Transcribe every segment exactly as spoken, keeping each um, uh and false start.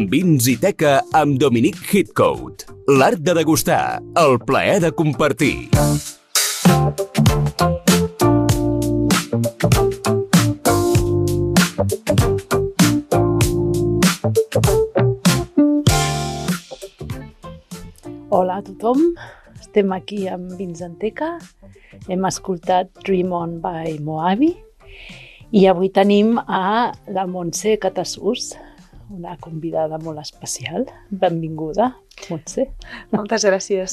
Vins i Teca amb Dominic Heathcote. L'art de degustar, el plaer de compartir. Hola a tothom, estem aquí amb Vins i Teca. Hem escoltat Dream On by Moabi i avui tenim a la Montse Catasús, una convidada molt especial. Benvinguda, Montse. Moltes gràcies.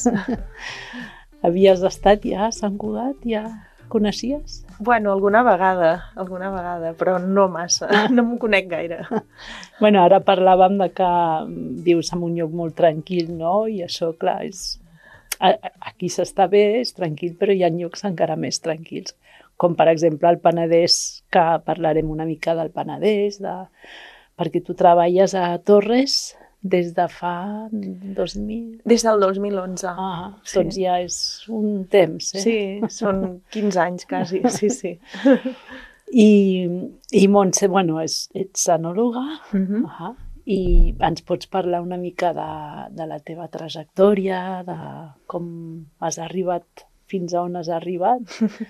Havies estat ja a Sant Cugat? Ja coneixies? Bueno, alguna vegada, alguna vegada, però no massa, no m'ho conec gaire. Bueno, ara parlàvem de que vius en un lloc molt tranquil, no? I això, clar, és... aquí s'està bé, és tranquil, però hi ha llocs encara més tranquils, com per exemple el Penedès, que parlarem una mica del Penedès, de... perquè tu treballes a Torres des de fa dos mil... Des del dos mil onze. Ah, sí. Doncs ja és un temps, eh? Sí, són quinze anys quasi, sí, sí. I, i Montse, bueno, és, ets enòloga, uh-huh. uh-huh. i ens pots parlar una mica de, de la teva trajectòria, de com has arribat fins a on has arribat?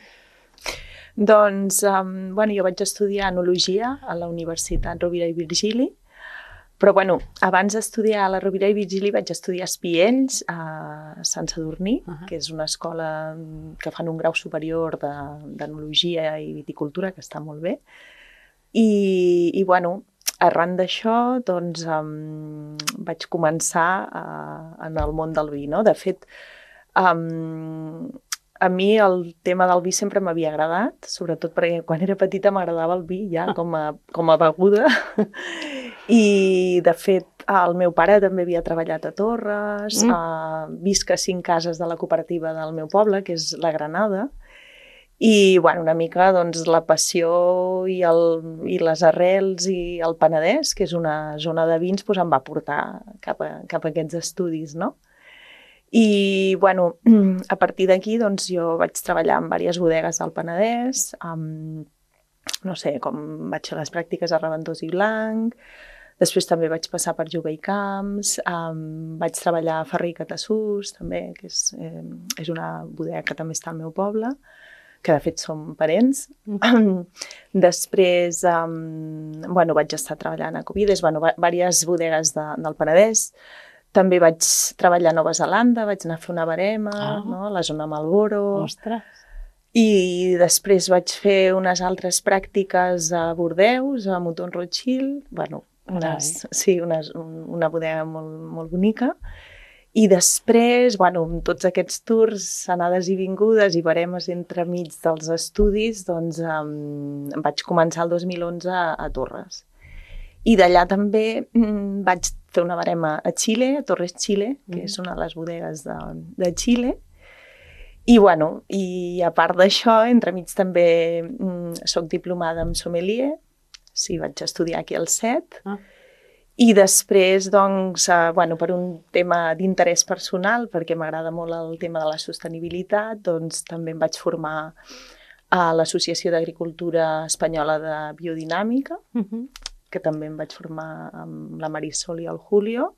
Doncs, um, bueno, jo vaig estudiar enologia a la Universitat Rovira i Virgili, però, bueno, abans d'estudiar a la Rovira i Virgili vaig estudiar espiells a Sant Sadurní, uh -huh. que és una escola que fan un grau superior d'enologia i viticultura, que està molt bé. I, i bueno, arran d'això, doncs, um, vaig començar uh, en el món del vi, no? De fet, um, a mi el tema del vi sempre m'havia agradat, sobretot perquè quan era petita m'agradava el vi ja com a, com a beguda. I, de fet, el meu pare també havia treballat a Torres, mm. uh, visc a cinc cases de la cooperativa del meu poble, que és la Granada, i, bueno, una mica, doncs, la passió i, el, i les arrels i el Penedès, que és una zona de vins, doncs em va portar cap a, cap a aquests estudis, no? I, bueno, a partir d'aquí, doncs, jo vaig treballar en diverses bodegues del Penedès, amb, no sé, com vaig fer les pràctiques a Reventós i Blanc, després també vaig passar per Jover i Camps, um, vaig treballar a Ferrer i Catasús, també, que és, eh, és una bodega que també està al meu poble, que de fet som parents. Mm. Després, um, bueno, vaig estar treballant a Covides, bueno, diverses bodegues de, del Penedès. També vaig treballar a Nova Zelanda, vaig anar a fer una barema, ah. no? A la zona Marlboro. Ostres! I després vaig fer unes altres pràctiques a Bordeus, a Mouton Rothschild, bueno, unes, sí, unes, una bodega molt, molt bonica. I després, bueno, amb tots aquests tours, anades i vingudes i baremes entremig dels estudis, doncs um, vaig començar el dos mil onze a, a Torres. I d'allà també mm, vaig fer una barema a Xile, a Torres Xile, que mm. és una de les bodegues de, de Xile. I, bueno, i a part d'això, entremig també mm, soc diplomada en sommelier, sí, vaig estudiar aquí al C E T, ah. i després, doncs, eh, bueno, per un tema d'interès personal, perquè m'agrada molt el tema de la sostenibilitat, doncs també em vaig formar a l'Associació d'Agricultura Espanyola de Biodinàmica, uh-huh. que també em vaig formar amb la Marisol i el Julio,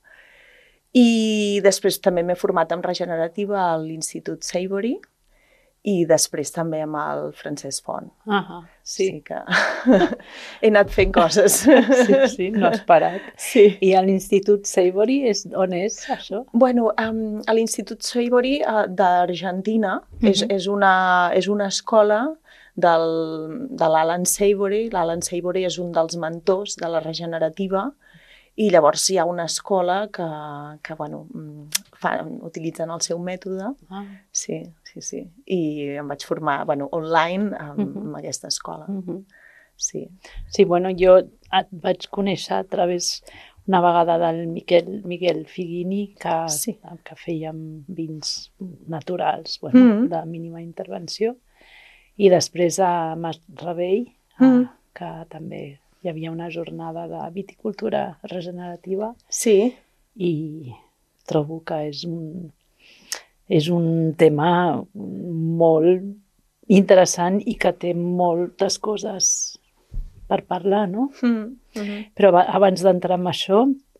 i després també m'he format en regenerativa a l'Institut Savory, i després també amb el Francesc Font. Uh-huh, sí. sí que he anat fent coses. Sí, sí, no has parat. Sí. I a l'Institut Savory, és, on és això? Bueno, um, a l'Institut Savory uh, d'Argentina uh-huh. és, és, una, és una escola del, de l'Alan Savory. L'Alan Savory és un dels mentors de la regenerativa. I llavors hi ha una escola que, que bueno, fan, utilitzen el seu mètode. Ah. Sí, sí, sí. I em vaig formar, bueno, online amb, uh-huh. amb aquesta escola. Uh-huh. Sí. Sí, bueno, jo et vaig conèixer a través una vegada del Miquel, Miguel Figuini, que, sí. que fèiem vins naturals, bueno, uh-huh. de mínima intervenció. I després a Mas Rebell, uh-huh. que també... hi havia una jornada de viticultura regenerativa. Sí. I trobo que és un, és un tema molt interessant i que té moltes coses per parlar, no? Mm -hmm. Però abans d'entrar en això,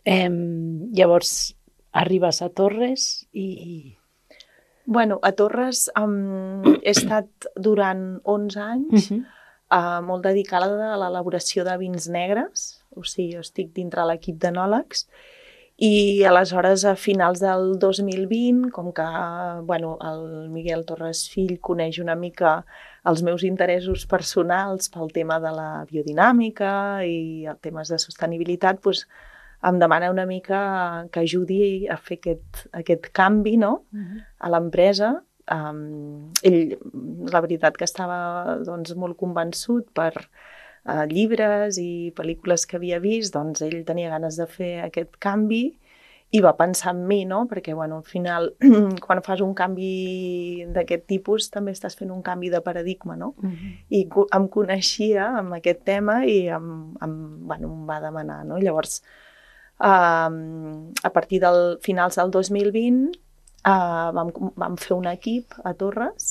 Eh, llavors, arribes a Torres i... Bueno, a Torres um, he estat durant onze anys uh -huh. uh, molt dedicada a l'elaboració de vins negres, o sigui, jo estic dintre l'equip d'enòlegs, i aleshores a finals del dos mil vint, com que bueno, el Miguel Torres fill coneix una mica els meus interessos personals pel tema de la biodinàmica i els temes de sostenibilitat, doncs em demana una mica que ajudi a fer aquest, aquest canvi, no? Uh-huh. A l'empresa. Um, ell, la veritat que estava doncs, molt convençut per uh, llibres i pel·lícules que havia vist, doncs ell tenia ganes de fer aquest canvi i va pensar en mi, no? Perquè bueno, al final, quan fas un canvi d'aquest tipus, també estàs fent un canvi de paradigma, no? Uh-huh. I em coneixia amb aquest tema i em, em, bueno, em va demanar, no? Llavors, Uh, a partir del finals del dos mil vint uh, vam, vam fer un equip a Torres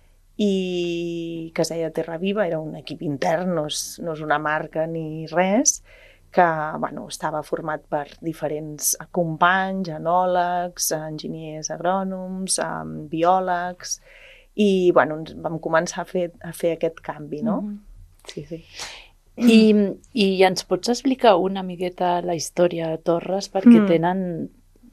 i que es deia Terra Viva, era un equip intern, no és, no és una marca ni res, que bueno, estava format per diferents companys, enòlegs, enginyers agrònoms, um, biòlegs, i bueno, vam començar a fer, a fer aquest canvi, no? Mm-hmm. Sí, sí. I, I ens pots explicar una miqueta la història de Torres? Perquè mm. tenen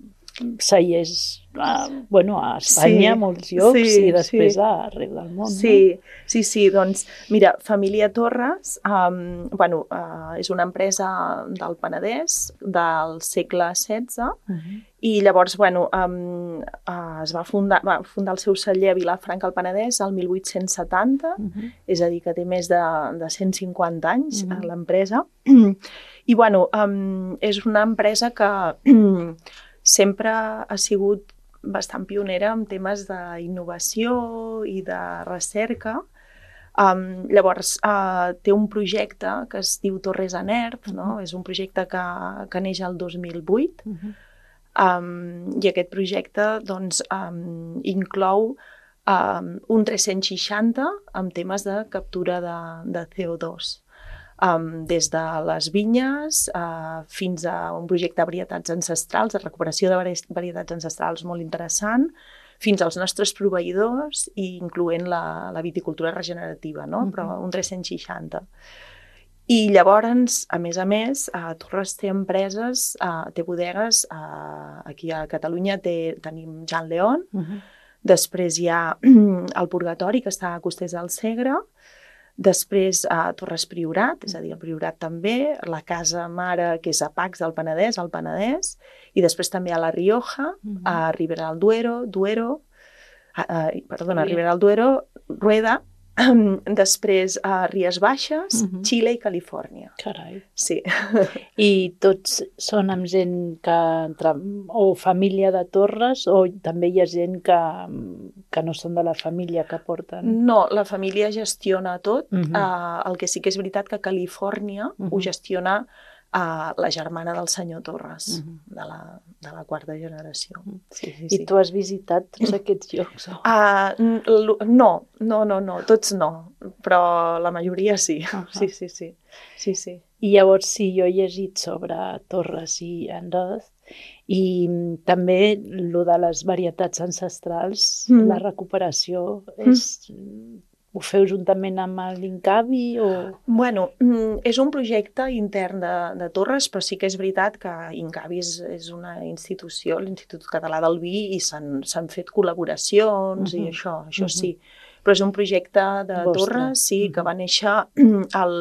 cellers a, bueno, a Espanya, sí, molts llocs, sí, i després sí. arreu del món. Sí, no? sí, sí, doncs mira, Família Torres um, bueno, uh, és una empresa del Penedès del segle setze uh-huh. i llavors bueno, um, uh, es va fundar, va fundar el seu celler a Vilafranca al Penedès el mil vuit-cents setanta, uh-huh. és a dir, que té més de, de cent cinquanta anys uh-huh. l'empresa. I bueno, um, és una empresa que sempre ha sigut bastant pionera en temes d'innovació i de recerca. Um, llavors, uh, té un projecte que es diu Torres en Earth, no? Uh-huh. És un projecte que, que neix el dos mil vuit, uh-huh. um, i aquest projecte doncs, um, inclou um, un tres-cents seixanta amb temes de captura de, de C O dos. Um, des de les vinyes uh, fins a un projecte de varietats ancestrals, de recuperació de varietats ancestrals molt interessant, fins als nostres proveïdors, i incloent la, la viticultura regenerativa, no? Uh-huh. Però un tres-cents seixanta. I llavors, a més a més, uh, Torres té empreses, uh, té bodegues, uh, aquí a Catalunya té, tenim Jean León, uh-huh. després hi ha el Purgatori, que està a Costers del Segre, després a Torres Priorat, és a dir, el Priorat també, la casa mare, que és a Pacs del Penedès, al Penedès, i després també a La Rioja, uh-huh. a Ribera del Duero, Duero, a, a, perdona, a Ribera del Duero, Rueda, després a Ries Baixes, uh-huh. Xile i Califòrnia. Carai. Sí. I tots són amb gent que entra, o família de Torres, o també hi ha gent que, que no són de la família que porten? No, la família gestiona tot. Uh-huh. uh, el que sí que és veritat que Califòrnia uh-huh. ho gestiona a la germana del senyor Torres, uh-huh. de, la, de la quarta generació. Sí, sí, sí. I tu has visitat tots aquests llocs? Oh. Uh, no, no, no, no, tots no, però la majoria sí. Uh-huh. Sí, sí, sí, sí, sí. I llavors, sí, jo he llegit sobre Torres i Enroth, i també el de les varietats ancestrals, mm. la recuperació és... Mm. Ho feu juntament amb l'Incavi o...? Bueno, és un projecte intern de, de Torres, però sí que és veritat que Incavi és, és una institució, l'Institut Català del Vi, i s'han fet col·laboracions uh-huh. i això, això uh-huh. sí. Però és un projecte de Vostre. Torres, sí, uh-huh. que va néixer el,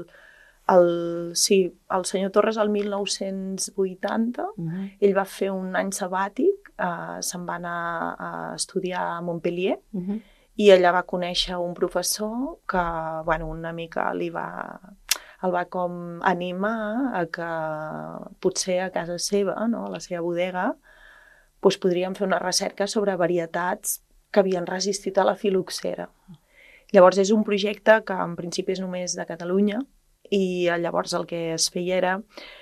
el, sí, el senyor Torres el mil nou-cents vuitanta. Uh-huh. Ell va fer un any sabàtic, eh, se'n va anar a estudiar a Montpellier, uh-huh. i allà va conèixer un professor que, bueno, una mica li va, el va com animar a que potser a casa seva, no, a la seva bodega, doncs podríem fer una recerca sobre varietats que havien resistit a la filoxera. Llavors és un projecte que en principi és només de Catalunya, i llavors el que es feia era,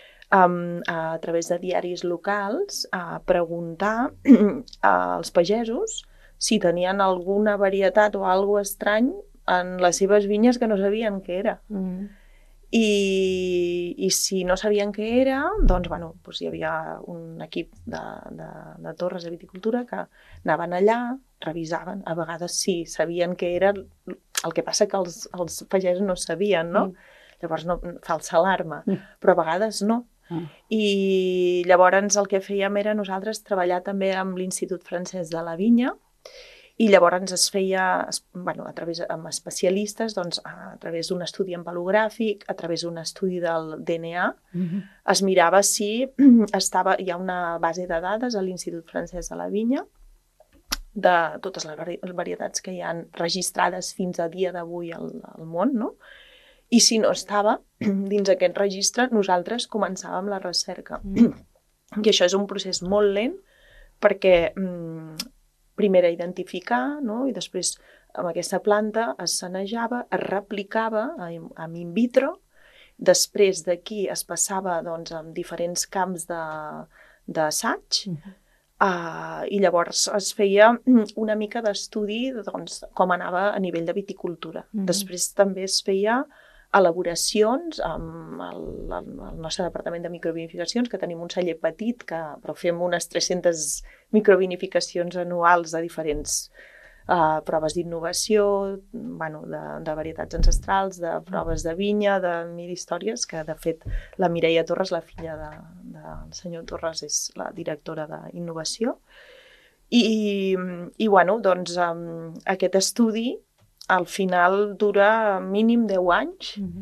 um, a través de diaris locals, a preguntar als pagesos si tenien alguna varietat o alguna estrany en les seves vinyes que no sabien què era. Mm. I, i si no sabien què era, doncs, bueno, doncs hi havia un equip de, de, de torres de viticultura que anaven allà, revisaven, a vegades sí, sabien què era, el que passa que els, els pagesos no sabien, no? Mm. Llavors, no, falsa alarma, mm. però a vegades no. Mm. I llavors el que fèiem era nosaltres treballar també amb l'Institut Francès de la Vinya, i llavors es feia, bueno, a través, amb especialistes, doncs, a través d'un estudi empalogràfic, a través d'un estudi del D N A, mm-hmm. es mirava si estava, hi ha una base de dades a l'Institut Francès de la Vinya, de totes les varietats que hi han registrades fins a dia d'avui al, al món, no? I si no estava dins aquest registre, nosaltres començàvem la recerca. Mm. I això és un procés molt lent, perquè mm, primer era identificar, no? I després amb aquesta planta es sanejava, es replicava amb in vitro, després d'aquí es passava doncs, amb diferents camps d'assaig, mm-hmm. uh, i llavors es feia una mica d'estudi doncs, com anava a nivell de viticultura. Mm-hmm. Després també es feia elaboracions amb el, el nostre departament de microvinificacions, que tenim un celler petit, que, però fem unes tres-centes microvinificacions anuals de diferents uh, proves d'innovació, bueno, de, de varietats ancestrals, de proves de vinya, de mil històries, que de fet la Mireia Torres, la filla de, del senyor Torres, és la directora d'innovació. I, i bueno, doncs um, aquest estudi al final dura mínim deu anys, mm-hmm.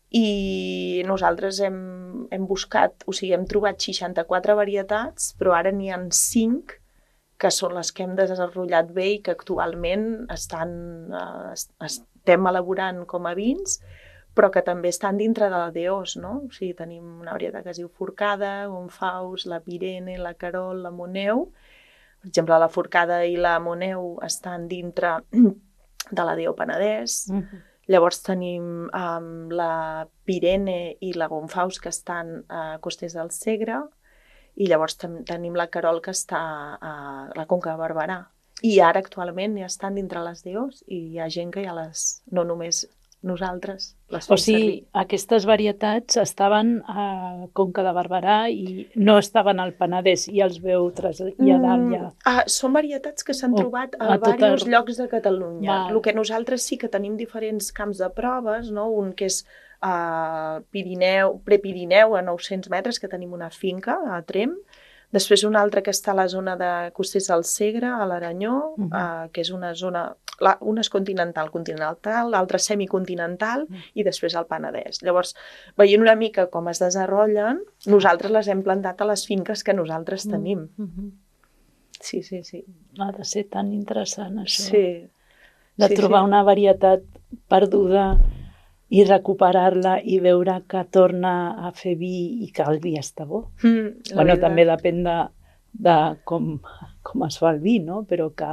i nosaltres hem, hem buscat, o sigui, hem trobat seixanta-quatre varietats, però ara n'hi ha cinc que són les que hem desenvolupat bé i que actualment estan, eh, estem elaborant com a vins, però que també estan dintre de la D O S, no? O sigui, tenim una varietat que es diu Forcada, Gonfaus, la Pirene, la Carol, la Moneu. Per exemple, la Forcada i la Moneu estan dintre de la D O Penedès. Mm-hmm. Llavors tenim um, la Pirene i la Gonfaus, que estan a Costers del Segre, i llavors ten tenim la Carol, que està a la Conca de Barberà. I ara actualment ja estan dintre les D Os i hi ha gent que ja les, no només nosaltres, les fem o sigui, servir. Aquestes varietats estaven a Conca de Barberà i no estaven al Penedès, i els veu traslladar allà. Mm, ah, són varietats que s'han trobat a, a diversos el... llocs de Catalunya. Val. El que nosaltres sí que tenim diferents camps de proves, no? Un que és uh, Pirineu, Prepirineu, a nou-cents metres, que tenim una finca a Tremp. Després un altre que està a la zona de Costers del Segre, a l'Aranyó, uh-huh. uh, que és una zona, la, una és continental, continental, l'altra semicontinental, uh-huh. i després el Penedès. Llavors, veient una mica com es desenvolupen, nosaltres les hem plantat a les finques que nosaltres tenim. Uh-huh. Sí, sí, sí. Ha de ser tan interessant, això. Sí. De sí, trobar sí. una varietat perduda i recuperar-la i veure que torna a fer vi i que el vi està bo. Mm, bueno, veritat. També depèn de, de com, com es fa el vi, no? Però que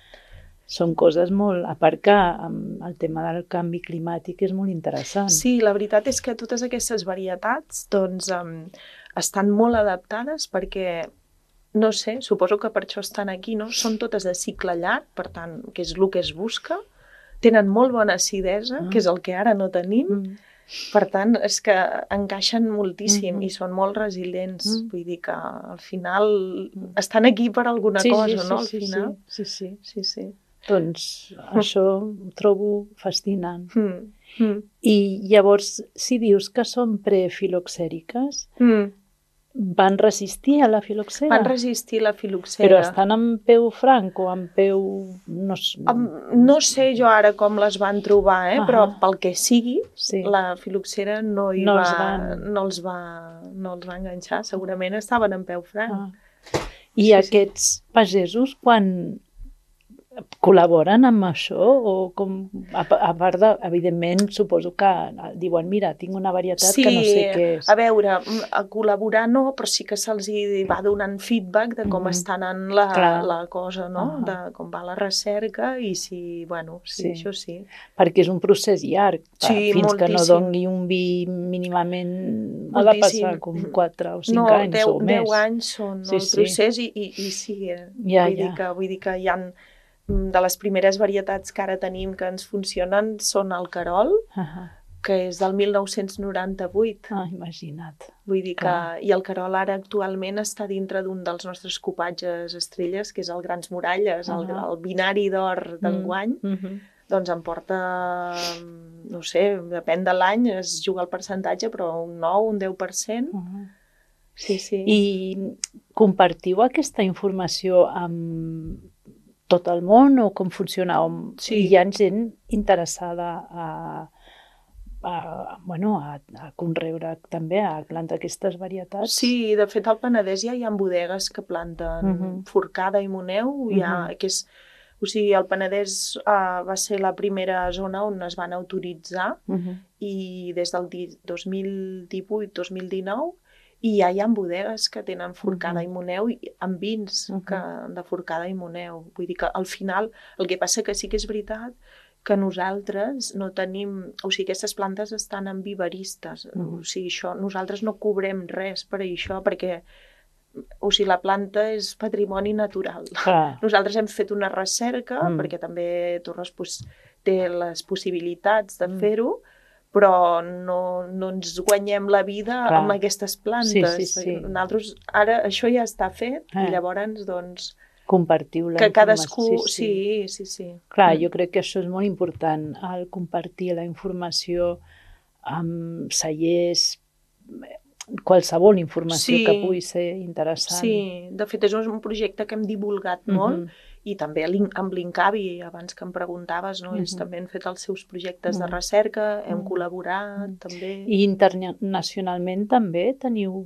són coses molt... A part que amb el tema del canvi climàtic és molt interessant. Sí, la veritat és que totes aquestes varietats doncs, um, estan molt adaptades perquè, no sé, suposo que per això estan aquí, no? Són totes de cicle llarg, per tant, que és el que es busca. Tenen molt bona acidesa, mm. que és el que ara no tenim. Mm. Per tant, és que encaixen moltíssim mm-hmm. i són molt resilients. Mm. Vull dir que al final estan aquí per alguna sí, cosa, sí, sí, no? Al sí, final. Sí, sí. sí, sí. Doncs això ho trobo fascinant. Mm. Mm. I llavors, si dius que són prefiloxèriques, mm. van resistir a la filoxera? Van resistir la filoxera. Però estan amb peu franc o amb peu... No, um, no sé jo ara com les van trobar, eh? Uh-huh. Però pel que sigui, sí. la filoxera no, hi no, va, els van... no, els va, no els va enganxar. Segurament estaven en peu franc. Uh-huh. I sí, aquests sí. pagesos, quan col·laboren amb això? O com, a, a part de, evidentment, suposo que diuen, mira, tinc una varietat sí, que no sé què és. A veure, a col·laborar no, però sí que se'ls va donant feedback de com mm-hmm. està anant la, la cosa, no? Uh-huh. De com va la recerca i si, bueno, sí, sí. això sí. Perquè és un procés llarg. Sí, fins moltíssim. Que no doni un vi mínimament moltíssim. Ha de passar com quatre o cinc no, anys deu, o més. deu anys són sí, el procés sí. i, i, i sí, eh? ja, vull, ja. dir que, vull dir que hi ha de les primeres varietats que ara tenim que ens funcionen són el Carol, uh-huh. que és del mil nou-cents noranta-vuit. Ah, imagina't. Vull dir que... Clar. I el Querol ara actualment està dintre d'un dels nostres copatges estrelles, que és el Grans Muralles, el, Ah. el binari d'or d'enguany. Mm -hmm. Doncs em porta, no sé, depèn de l'any, es juga el percentatge, però un nou, un deu per cent. Uh -huh. Sí, sí. I compartiu aquesta informació amb tot el món o com funciona? O Sí. hi ha gent interessada a, a, bueno, a, a conreure també, a plantar aquestes varietats? Sí, de fet al Penedès ja hi ha bodegues que planten Uh -huh. forcada i moneu, hi ha, Uh -huh. que és, o sigui, el Penedès uh, va ser la primera zona on es van autoritzar Uh -huh. i des del dos mil divuit dos mil dinou i ja hi ha bodegues que tenen forcada Uh-huh. i moneu i amb vins Uh-huh. que, de forcada i moneu. Vull dir que al final el que passa que sí que és veritat que nosaltres no tenim... O sigui, aquestes plantes estan en viveristes. Uh-huh. O sigui, això, nosaltres no cobrem res per això perquè o sigui, la planta és patrimoni natural. Clar. Nosaltres hem fet una recerca Mm. perquè també Torres pues, té les possibilitats de Mm. fer-ho, però no, no ens guanyem la vida Clar. amb aquestes plantes. Sí, sí, sí. Nosaltres, ara això ja està fet Eh. i llavors, doncs, Compartiu la que informació. cadascú... Sí, sí, sí. Clar, Mm. jo crec que això és molt important, el compartir la informació amb cellers, qualsevol informació Sí. que pugui ser interessant. Sí, de fet és un projecte que hem divulgat molt Mhm. i també l'In- amb l'Incavi, abans que em preguntaves, no? Ells Mhm. també han fet els seus projectes de Mhm. recerca, hem Mhm. col·laborat Mhm. també. I internacionalment també teniu,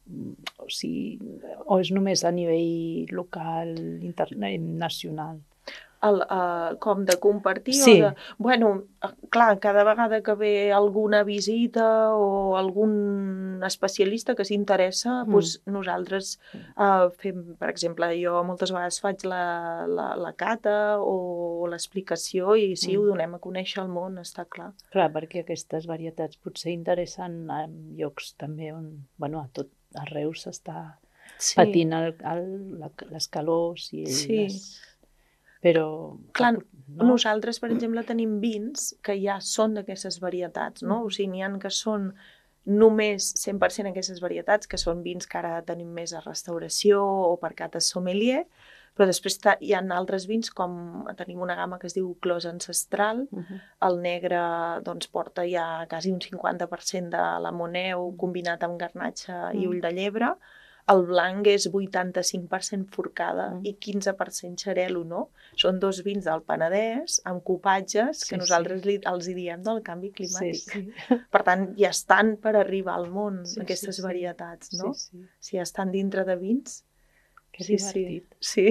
o sigui, o és només a nivell local, internacional? El, uh, com de compartir Sí. o de... Bueno, clar, cada vegada que ve alguna visita o algun especialista que s'interessa, Mm. doncs nosaltres uh, fem, per exemple, jo moltes vegades faig la, la, la cata o l'explicació i sí, Mm. ho donem a conèixer al món, està clar. Clar, perquè aquestes varietats potser interessen en llocs també on, bueno, a tot arreu s'està Sí. patint el, el, la, les calors i Sí. les... Però... Clar, no? nosaltres, per exemple, tenim vins que ja són d'aquestes varietats, no? O sigui, n'hi ha que són només cent per cent aquestes varietats, que són vins que ara tenim més a restauració o per cates sommelier, però després hi ha altres vins com tenim una gamma que es diu Clos Ancestral, Uh-huh. el negre doncs, porta ja quasi un cinquanta per cent de la moneu combinat amb garnatge i Mm. ull de llebre, el blanc és vuitanta-cinc per cent forcada Mm. i quinze per cent xarel·lo, no? Són dos vins del Penedès amb copatges que Sí, nosaltres sí. li, els hi diem del canvi Sí, climàtic. sí. Per tant, ja estan per arribar al món Sí, aquestes sí, sí. varietats, no? Sí, sí. Si ja estan dintre de vins. Que sí, divertit. sí.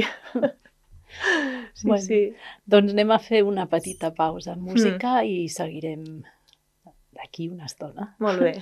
Sí. sí, Bueno. sí. Doncs anem a fer una petita pausa en música mm. i seguirem d'aquí una estona. Molt bé.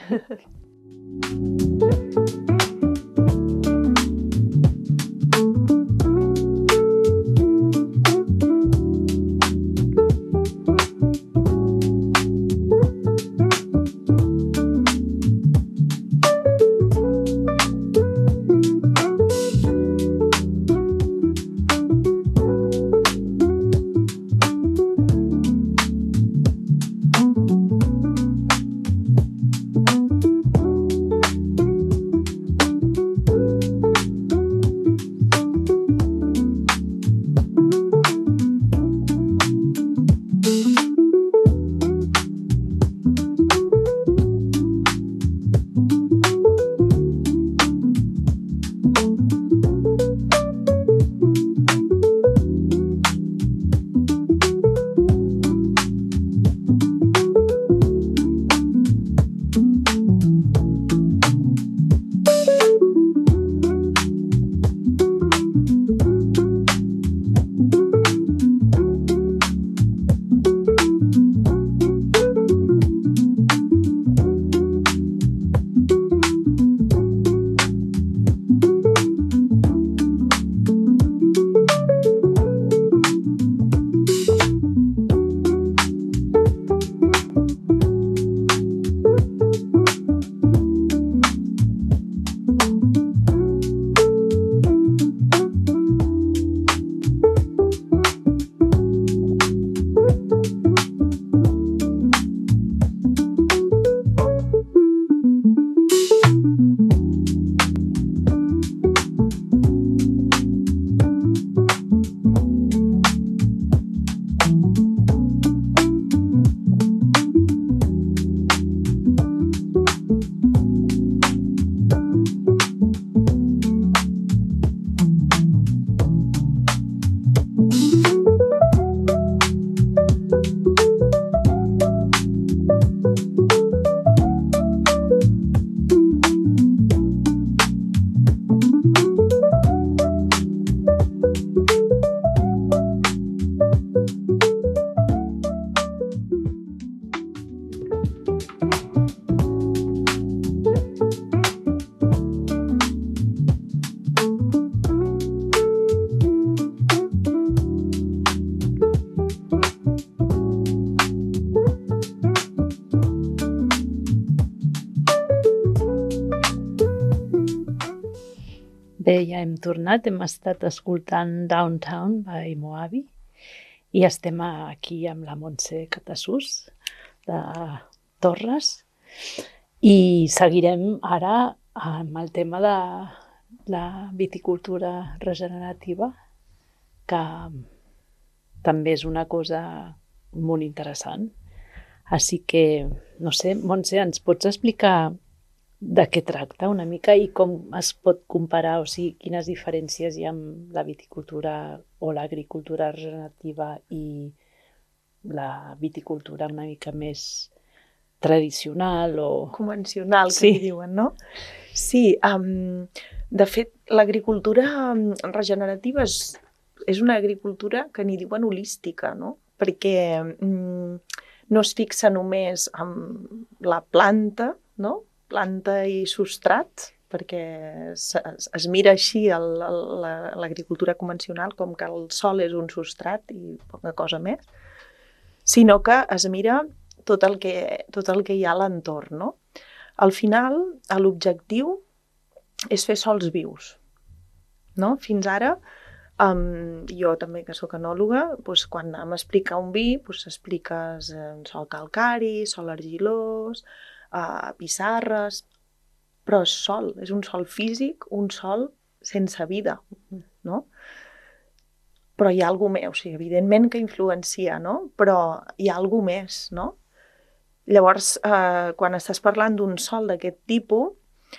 Bé, ja hem tornat, hem estat escoltant Downtown by Moabi i estem aquí amb la Montse Catassús de Torres i seguirem ara amb el tema de la viticultura regenerativa, que també és una cosa molt interessant. Així que, no sé, Montse, ens pots explicar de què tracta una mica i com es pot comparar, o sigui, quines diferències hi ha amb la viticultura o l'agricultura regenerativa i la viticultura una mica més tradicional o... convencional, que Sí. li diuen, no? Sí, um, de fet, l'agricultura regenerativa és, és una agricultura que n'hi diuen holística, no? Perquè um, no es fixa només en la planta, no? Planta i substrat, perquè es, es mira així l'agricultura convencional com que el sòl és un substrat i poca cosa més, sinó que es mira tot el que, tot el que hi ha a l'entorn, no? Al final, l'objectiu és fer sòls vius, no? Fins ara, um, jo també que sóc enòloga, doncs, quan anem a explicar un vi, doncs, expliques un sòl calcari, sòl argilós, uh, pissarres, però és sòl, és un sòl físic, un sòl sense vida, no? Però hi ha alguna més, o sigui, evidentment que influencia, no? Però hi ha alguna més, no? Llavors, eh, quan estàs parlant d'un sòl d'aquest tipus,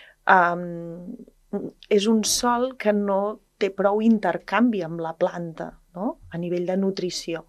eh, és un sòl que no té prou intercanvi amb la planta, no? A nivell de nutrició.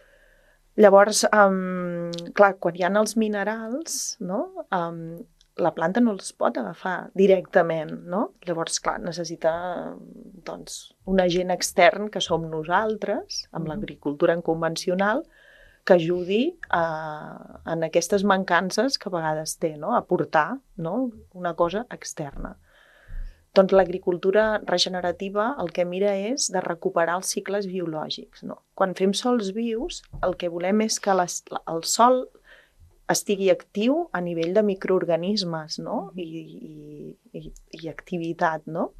Llavors, eh, clar, quan hi ha els minerals, no? Eh, la planta no els pot agafar directament, no? Llavors, clar, necessita doncs, un agent extern que som nosaltres, amb l'agricultura convencional, que ajudi a, en aquestes mancances que a vegades té, no? A aportar, no? Una cosa externa. Doncs l'agricultura regenerativa el que mira és de recuperar els cicles biològics, no? Quan fem sòls vius, el que volem és que les, el sòl estigui actiu a nivell de microorganismes, no? I, i, i, i activitat, no?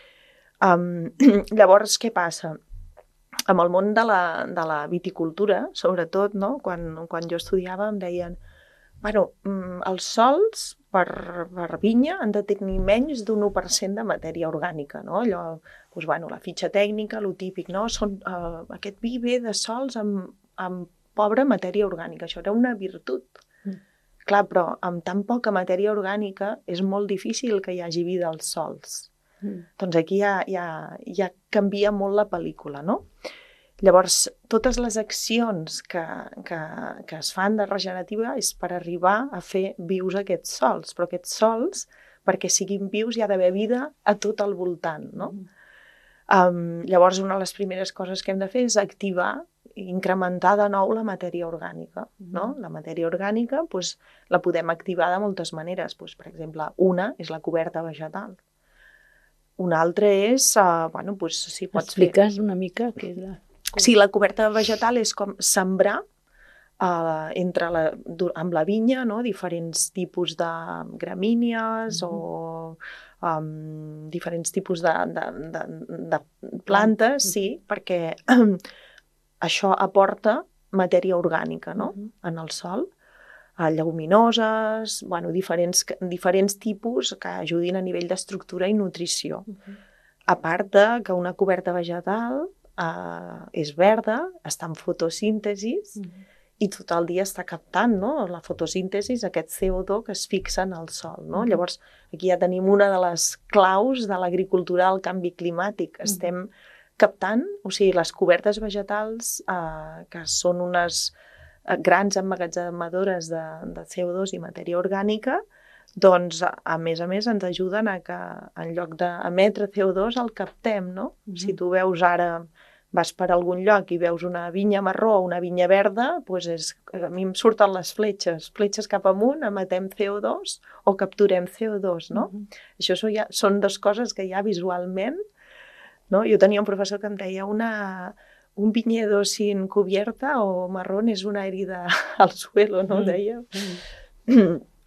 Um, llavors, què passa? Amb el món de la, de la viticultura, sobretot, no? quan, quan jo estudiava em deien bueno, els sòls per, per vinya han de tenir menys d'un u per cent de matèria orgànica. No? Allò, doncs, bueno, la fitxa tècnica, lo típic, no? Són, uh, aquest vi ve de sòls amb, amb pobra matèria orgànica. Això era una virtut. Mm. Clar, però amb tan poca matèria orgànica és molt difícil que hi hagi vida als sòls. Mm. Doncs aquí ja, ja, ja canvia molt la pel·lícula, no? Llavors, totes les accions que, que, que es fan de regenerativa és per arribar a fer vius aquests sòls, però aquests sòls, perquè siguin vius, hi ha d'haver vida a tot el voltant, no? Mm. Um, llavors, una de les primeres coses que hem de fer és activar i incrementar de nou la matèria orgànica, no? La matèria orgànica doncs, la podem activar de moltes maneres. Doncs, per exemple, una és la coberta vegetal. Una altra és, uh, bueno, doncs, si pots Expliques fer... una mica què és la... Sí, la coberta vegetal és com sembrar uh, entre la, amb la vinya, no? Diferents tipus de gramínies mm-hmm. o um, diferents tipus de, de, de, de plantes, mm-hmm. sí, perquè um, això aporta matèria orgànica, no? Mm-hmm. En el sòl. Uh, lleguminoses, bueno, diferents, diferents tipus que ajudin a nivell d'estructura i nutrició. Mm-hmm. A part de que una coberta vegetal Uh, és verda, està en fotosíntesi mm-hmm. i tot el dia està captant, no? La fotosíntesi, aquest C O dos que es fixa en el sòl, no? Mm-hmm. Llavors, aquí ja tenim una de les claus de l'agricultura del canvi climàtic. Mm-hmm. Estem captant, o sigui, les cobertes vegetals, uh, que són unes uh, grans emmagatzemadores de, de C O dos i matèria orgànica, doncs, a més a més, ens ajuden a que en lloc d'emetre C O dos el captem, no? Mm-hmm. Si tu veus ara, vas per algun lloc i veus una vinya marró o una vinya verda, doncs és, a mi em surten les fletxes, fletxes cap amunt, emetem C O dos o capturem C O dos, no? Mm-hmm. Això són, ja, són dues coses que ja visualment, no? Jo tenia un professor que em deia una... un viñedo sin cubierta o marrón és una herida al suelo, no? Mm-hmm. Deia... Mm-hmm.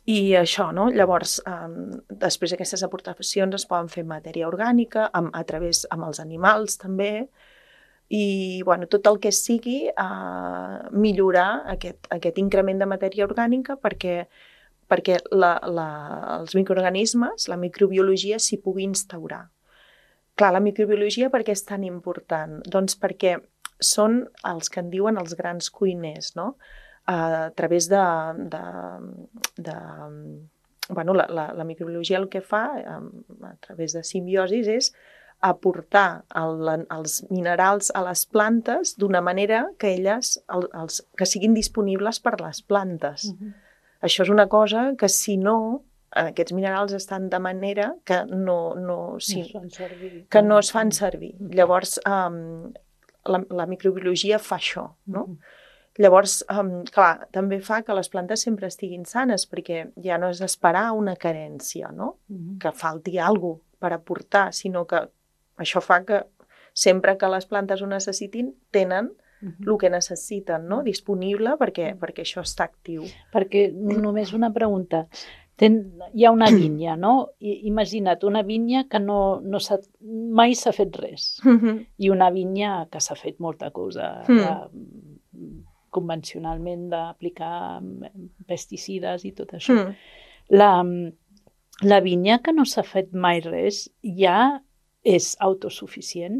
I això, no? Llavors, eh, després aquestes aportacions es poden fer en matèria orgànica, amb, a través amb els animals també, i bueno, tot el que sigui eh, millorar aquest, aquest increment de matèria orgànica perquè, perquè la, la, els microorganismes, la microbiologia s'hi pugui instaurar. Clar, la microbiologia per què és tan important? Doncs perquè són els que en diuen els grans cuiners, no? A través de... de, de bueno, la, la, la microbiologia el que fa, a través de simbiosis, és aportar el, els minerals a les plantes d'una manera que elles el, els, que siguin disponibles per les plantes. Uh-huh. Això és una cosa que, si no, aquests minerals estan de manera que no, no, si, no, servir, que no es fan servir. Uh-huh. Llavors, um, la, la microbiologia fa això, no? Uh-huh. Llavors, um, clar, també fa que les plantes sempre estiguin sanes, perquè ja no és esperar una carència, no? Uh-huh. Que falti alguna cosa per aportar, sinó que això fa que sempre que les plantes ho necessitin, tenen uh-huh. el que necessiten, no? Disponible perquè, perquè això està actiu. Perquè només una pregunta. Ten, hi ha una vinya, no? I, imagina't, una vinya que no, no s'ha, mai s'ha fet res. Uh-huh. I una vinya que s'ha fet molta cosa. Uh-huh. De, convencionalment d'aplicar pesticides i tot això. Uh-huh. La, la vinya que no s'ha fet mai res ja és autosuficient?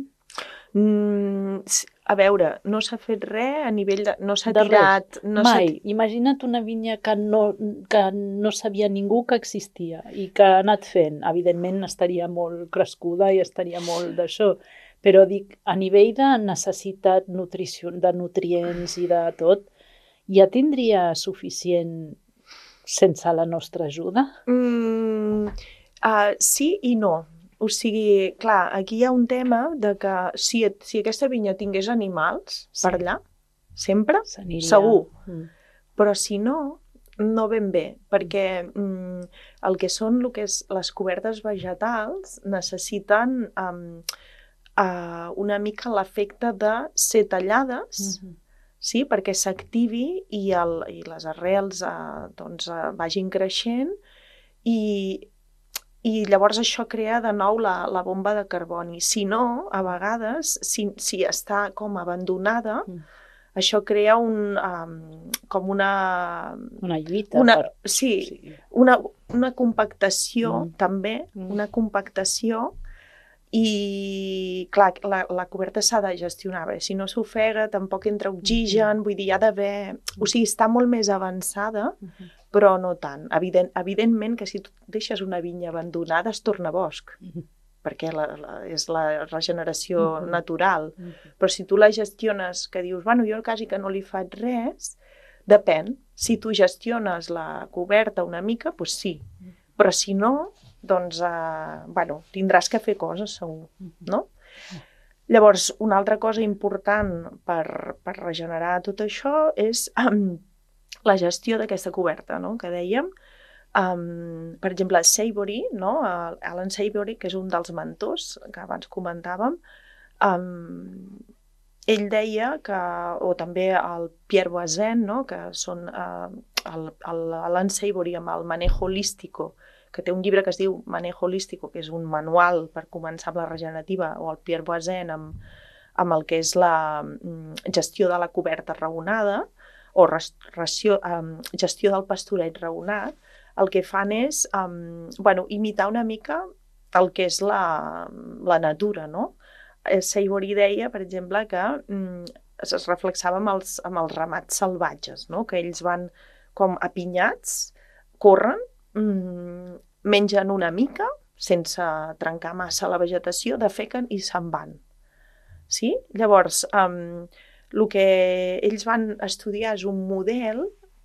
Mm, a veure, no s'ha fet res a nivell de... No s'ha tirat... No mai. S'ha... Imagina't una vinya que no, que no sabia ningú que existia i que ha anat fent. Evidentment estaria molt crescuda i estaria molt d'això, però dic, a nivell de necessitat nutrició, de nutrients i de tot, ja tindria suficient sense la nostra ajuda? Mm, uh, sí i no. O sigui, clar, aquí hi ha un tema de que si, si aquesta vinya tingués animals sí. per allà, sempre, segur. Mm. Però si no, no ben bé, perquè mm, el que són el que és les cobertes vegetals necessiten um, uh, una mica l'efecte de ser tallades, mm-hmm. sí, perquè s'activi i, el, i les arrels uh, doncs, uh, vagin creixent i I llavors això crea de nou la, la bomba de carboni. Si no, a vegades, si, si està com abandonada, mm. això crea un, um, com una... Una lluita. Una, per... Sí, sí. Una, una compactació, mm. també, mm. una compactació, i clar, la, la coberta s'ha de gestionar bé. Si no s'ofega, tampoc entra oxigen, mm. vull dir, hi ha d'haver... O sigui, està molt més avançada, mm. però no tant. Evident, evidentment que si tu deixes una vinya abandonada es torna bosc, mm-hmm. perquè la, la, és la regeneració mm-hmm. natural. Mm-hmm. Però si tu la gestiones, que dius, bueno, jo quasi que no li faig res, depèn. Si tu gestiones la coberta una mica, doncs sí. Però si no, doncs, eh, bueno, tindràs que fer coses, segur, no? Llavors, una altra cosa important per, per regenerar tot això és... Um, la gestió d'aquesta coberta, no? Que dèiem, um, per exemple, Savory, no? Alan Savory, que és un dels mentors que abans comentàvem, um, ell deia que, o també el Pierre Boisen, no? Que són uh, el, el Alan Savory amb el Manejo Holístico, que té un llibre que es diu Manejo Holístico, que és un manual per començar amb la regenerativa, o el Pierre Boisen amb, amb el que és la um, gestió de la coberta raonada, o ració, um, gestió del pastoreig raonat, el que fan és um, bueno, imitar una mica el que és la, la natura, no? Savory deia, per exemple, que um, es reflexava amb els, amb els ramats salvatges, no? Que ells van com apinyats, corren, um, mengen una mica, sense trencar massa la vegetació, defequen i se'n van. Sí? Llavors, um, el que ells van estudiar és un model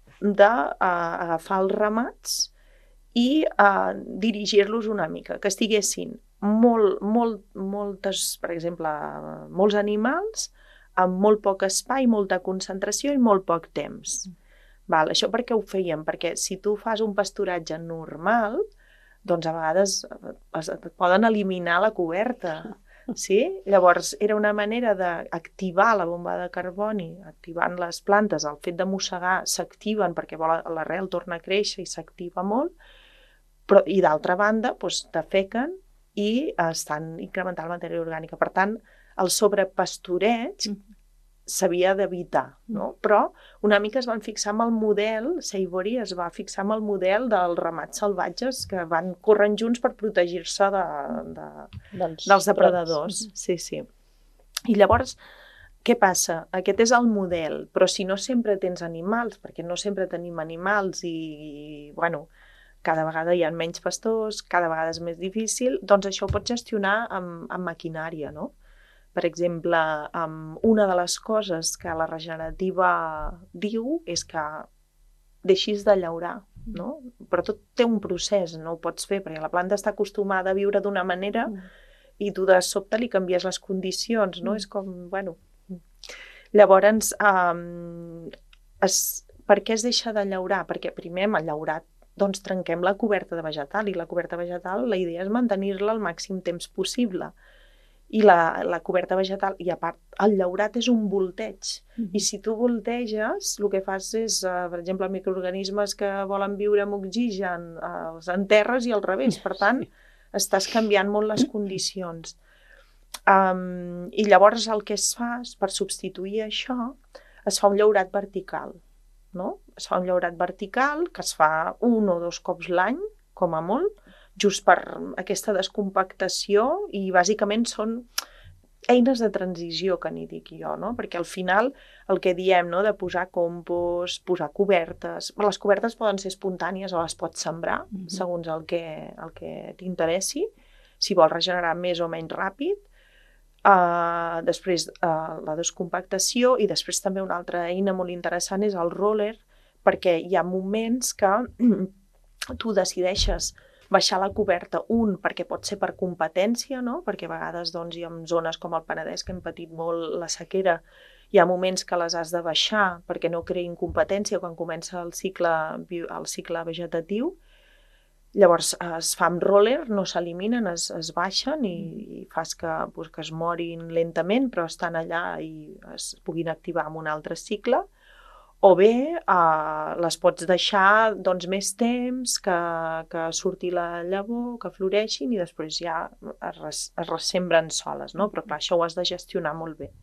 d'agafar uh, els ramats i uh, dirigir-los una mica, que estiguessin molt, molt, moltes, per exemple, molts animals amb molt poc espai, molta concentració i molt poc temps. Val, això per què ho feien? Perquè si tu fas un pasturatge normal, doncs a vegades es, es poden eliminar la coberta. Sí? Llavors, era una manera d'activar la bomba de carboni, activant les plantes, el fet de mossegar s'activen perquè l'arrel torna a créixer i s'activa molt, però, i d'altra banda, doncs, defequen i estan incrementant la matèria orgànica. Per tant, el sobrepastureig s'havia d'evitar, no? Però una mica es van fixar amb el model, Savory es va fixar amb el model dels ramats salvatges que van corrent junts per protegir-se de, de, dels, dels depredadors. Sí, sí. I llavors, què passa? Aquest és el model, però si no sempre tens animals, perquè no sempre tenim animals i, bueno, cada vegada hi ha menys pastors, cada vegada és més difícil, doncs això ho pots gestionar amb, amb maquinària, no? Per exemple, um, una de les coses que la regenerativa diu és que deixis de llaurar, no? Però tot té un procés, no ho pots fer, perquè la planta està acostumada a viure d'una manera i tu de sobte li canvies les condicions, no? És com, bueno... Llavors, um, es, per què es deixa de llaurar? Perquè primer amb el llaurat doncs trenquem la coberta de vegetal i la coberta vegetal la idea és mantenir-la el màxim temps possible. I la, la coberta vegetal, i a part, el llaurat és un volteig. Mm-hmm. I si tu volteges, el que fas és, uh, per exemple, microorganismes que volen viure amb oxigen, uh, els enterres i al revés. Per tant, estàs canviant molt les condicions. Um, I llavors el que es fa, per substituir això, es fa un llaurat vertical. No? Es fa un llaurat vertical que es fa un o dos cops l'any, com a molt, just per aquesta descompactació i bàsicament són eines de transició que n'hi dic jo, no? Perquè al final el que diem, no? De posar compost, posar cobertes, les cobertes poden ser espontànies o les pots sembrar, mm-hmm. segons el que, el que t'interessi, si vols regenerar més o menys ràpid, uh, després uh, la descompactació i després també una altra eina molt interessant és el roller, perquè hi ha moments que tu decideixes baixar la coberta, un, perquè pot ser per competència, no? Perquè a vegades doncs, hi ha zones com el Penedès que hem patit molt la sequera, hi ha moments que les has de baixar perquè no creïn competència quan comença el cicle, el cicle vegetatiu. Llavors es fa amb roller, no s'eliminen, es, es baixen i, i fas que, pues, que es morin lentament, però estan allà i es puguin activar en un altre cicle. O bé eh, les pots deixar doncs, més temps, que, que surti la llavor, que floreixin i després ja es, res, es ressembren soles, no? Però clar, això ho has de gestionar molt bé.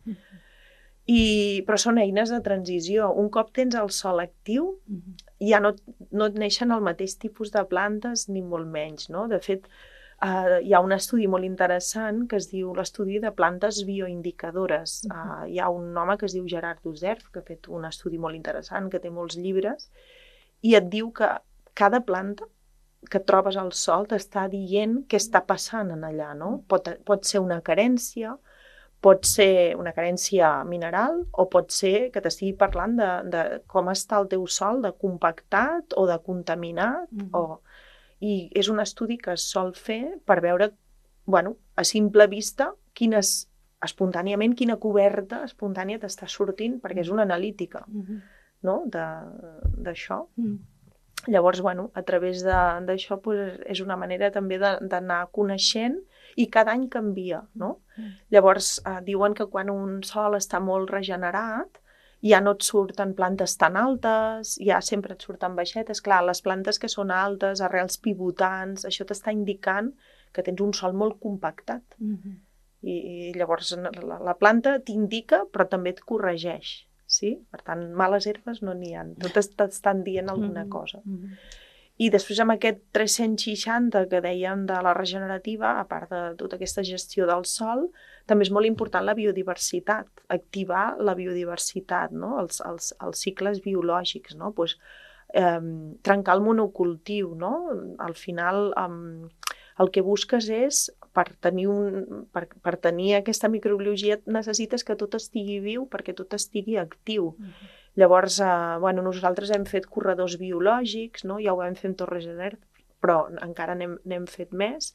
I, però són eines de transició. Un cop tens el sòl actiu, ja no, no et neixen el mateix tipus de plantes ni molt menys, no? De fet, Uh, hi ha un estudi molt interessant que es diu l'estudi de plantes bioindicadores. Uh, hi ha un home que es diu Gerard Duserf, que ha fet un estudi molt interessant, que té molts llibres, i et diu que cada planta que trobes al sòl t'està dient què està passant en allà, no? Pot, pot ser una carència, pot ser una carència mineral o pot ser que t'estigui parlant de, de com està el teu sòl, de compactat o de contaminat, mm-hmm. o... I és un estudi que es sol fer per veure, bueno, a simple vista, quines, espontàniament, quina coberta espontània t'està sortint, perquè és una analítica, mm-hmm. no?, d'això. Mm. Llavors, bueno, a través d'això pues, és una manera també d'anar coneixent i cada any canvia, no? Mm. Llavors, eh, diuen que quan un sòl està molt regenerat, ja no et surten plantes tan altes, ja sempre et surten baixetes. Clar, les plantes que són altes, arrels pivotants, això t'està indicant que tens un sòl molt compactat. Mm-hmm. I, I llavors la, la planta t'indica, però també et corregeix. Sí? Per tant, males herbes no n'hi ha. Totes t'estan dient alguna mm-hmm. cosa. Mm-hmm. I després amb aquest tres-cents seixanta que dèiem de la regenerativa, a part de tota aquesta gestió del sòl, també és molt important la biodiversitat, activar la biodiversitat, no? els, els, els cicles biològics, no? Pues, eh, trencar el monocultiu. No? Al final eh, el que busques és, per tenir, un, per, per tenir aquesta microbiologia necessites que tot estigui viu perquè tot estigui actiu. Mm-hmm. Llavors, eh, bueno, nosaltres hem fet corredors biològics, no? Ja ho vam fer amb Torres de Dert, però encara n'hem fet més.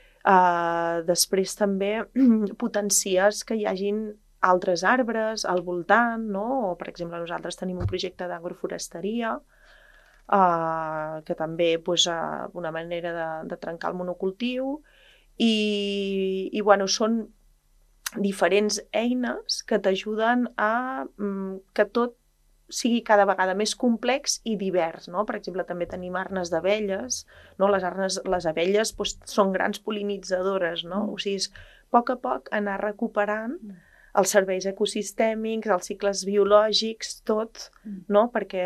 Uh, després també potencies que hi hagin altres arbres al voltant, no? O, per exemple, nosaltres tenim un projecte d'agroforesteria, uh, que també pues, uh, una manera de, de trencar el monocultiu, i, i bueno, són diferents eines que t'ajuden a mm, que tot sigui cada vegada més complex i divers, no? Per exemple, també tenim arnes d'abelles, no? Les arnes, les abelles doncs, són grans pol·linitzadores, no? O sigui, és a poc a poc anar recuperant els serveis ecosistèmics, els cicles biològics, tot, no? Perquè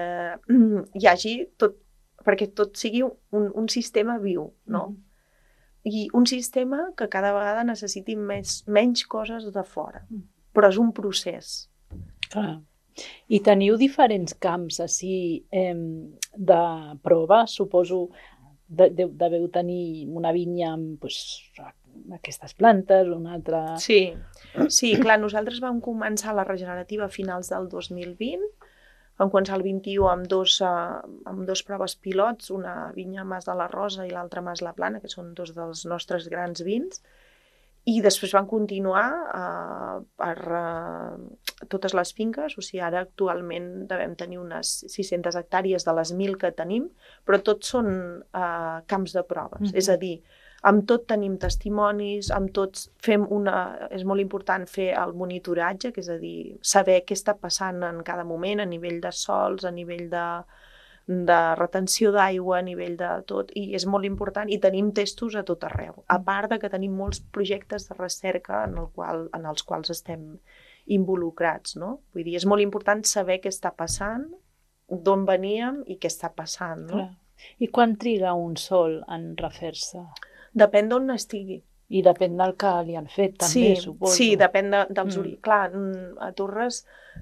hi hagi tot, perquè tot sigui un, un sistema viu, no? Mm. I un sistema que cada vegada necessiti més, menys coses de fora. Però és un procés. Clar. I teniu diferents camps així eh, de prova, suposo, de, de, deveu tenir una vinya amb pues, aquestes plantes, una altra... Sí, sí, clar, nosaltres vam començar la regenerativa a finals del dos mil vint, vam començar el vint-i-u amb dos, uh, amb dos proves pilots, una vinya Mas de la Rosa i l'altra Mas la Plana, que són dos dels nostres grans vins, i després van continuar uh, per uh, totes les finques, o sigui, ara actualment devem tenir unes sis-centes hectàrees de les mil que tenim, però tots són uh, camps de proves, mm-hmm. és a dir, amb tot tenim testimonis, amb tots fem una... És molt important fer el monitoratge, que és a dir, saber què està passant en cada moment, a nivell de sols, a nivell de, de retenció d'aigua, a nivell de tot, i és molt important, i tenim testos a tot arreu, a part de que tenim molts projectes de recerca en, el qual, en els quals estem involucrats, no? Vull dir, és molt important saber què està passant, d'on veníem i què està passant, no? Clar. I quan triga un sol en refer-se? Depèn d'on estigui. I depèn del que li han fet, també, sí, suposo. Sí, depèn de, dels... Mm. Clar, a Torres,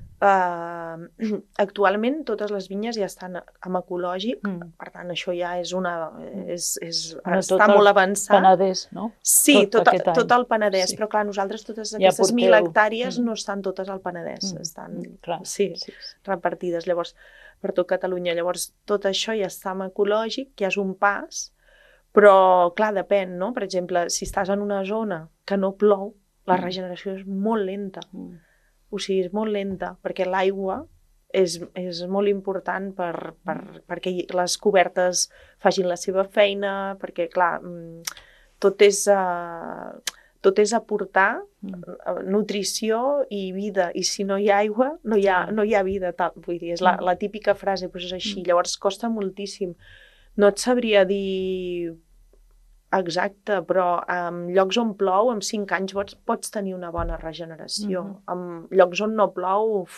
eh, actualment totes les vinyes ja estan amb ecològic, mm. per tant, això ja és una... És, és, no, està molt avançat. Penedès, no? Sí, tot, tot, tot el Penedès, sí. Però clar, nosaltres totes aquestes ja mil hectàrees mm. no estan totes al Penedès, mm. estan clar, sí, sí. repartides, llavors, per tot Catalunya. Llavors, tot això ja està amb ecològic, ja és un pas. Però, clar, depèn, no? Per exemple, si estàs en una zona que no plou, la regeneració és molt lenta. Mm. O sigui, és molt lenta, perquè l'aigua és, és molt important per, per, perquè les cobertes facin la seva feina, perquè, clar, tot és, uh, tot és aportar uh, nutrició i vida, i si no hi ha aigua, no hi ha, no hi ha vida. Tal. Vull dir, és la, la típica frase, però és així. Llavors, costa moltíssim. No et sabria dir exacte, però en llocs on plou, en cinc anys pots, pots tenir una bona regeneració. Mm-hmm. En llocs on no plou, uf,